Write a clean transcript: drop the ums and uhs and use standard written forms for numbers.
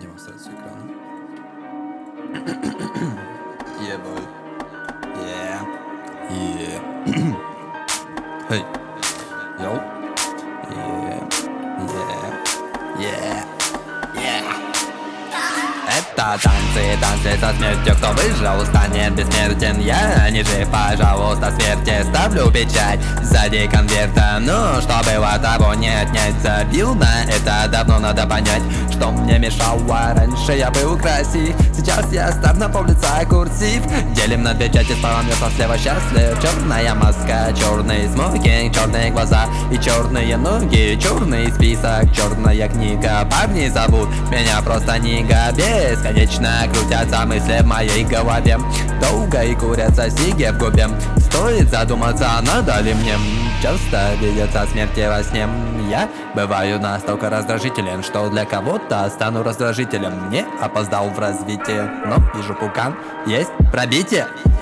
демонстрацию экрана. Yeah, boy. Yeah. Yeah. Hey. Yo. Yeah. Yeah. Yeah. Yeah. Это танцы со смертью. Кто выжил, станет бессмертен. Я не жив, пожалуйста, сверьте. Ставлю печать сзади конверта. Ну, что было, того не отнять. Забил на это, давно надо понять, что мне мешало. Раньше я был красив, сейчас я стар, на пол-лица курсив. Делим на две части, справа мертво, слева счастлив. Черная маска, черный смокинг, черные глаза и черные ноги. Черный список, черная книга. Парни зовут меня просто Нига. Бесконечно крутятся мысли в моей голове. Долго и курятся сиги в губе. Стоит задуматься, надо ли мне. Часто видятся смерти во сне. Я бываю настолько раздражителен, что для кого-то стану раздражителем. Не опоздал в развитии, но вижу пукан. Есть пробитие.